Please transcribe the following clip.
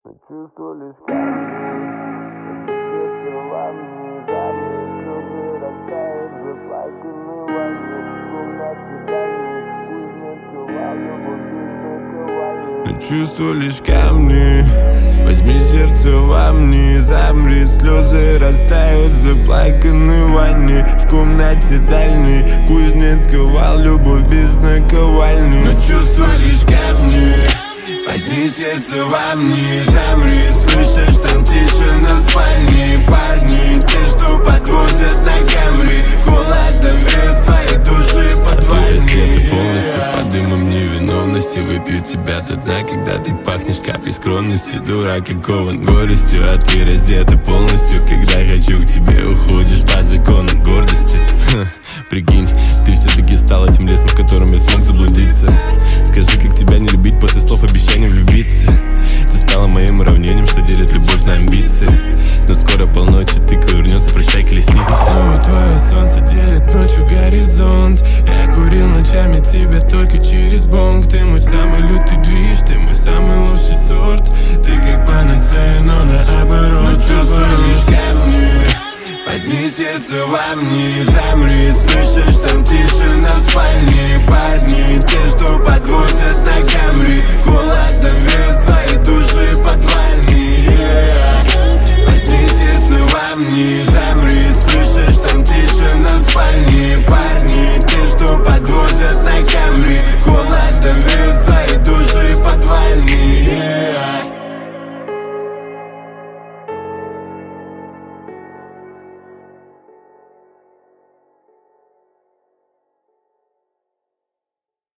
Чувство лишь камни, сердце во мне, дальние слезы растают, заплаканы войны. В комнате дальней, пусть любовь без наковальни. Но чувство лишь камни, возьми сердце во мне, замри, слезы растают, заплаканы войны. В комнате дальней, кузнец ковал любовь без наковальни. Но чувство лишь камни, возьми сердце во мне, замри, слышишь, там тишина в спальне. Парни, те, что подвозят на Камри, холодом вес своей души подвальни. Полностью под дымом невиновности выпью тебя до дна, когда ты пахнешь каплей скромности. Дурак, окован горестью, а ты раздета полностью. Когда хочу к тебе, уходишь по законам гордости. Прикинь, ты все-таки стал этим лесом, в котором я смог заблудиться. Скажи, как тебя не любить после слов обещания влюбиться. Ты стала моим уравнением, что делит любовь на амбиции. Но скоро полночи тыка вернется, прощай, колесница. Снова твое солнце делит ночью горизонт. Я курил ночами тебя только через бонг. Ты мой самый лютый движ, ты мой самый лучший сорт. Ты как панацея, но наоборот. Но чувства лишь камни, возьми сердце во мне, замри, слышишь, там тишина в спальне. Парни, те, что подвозят на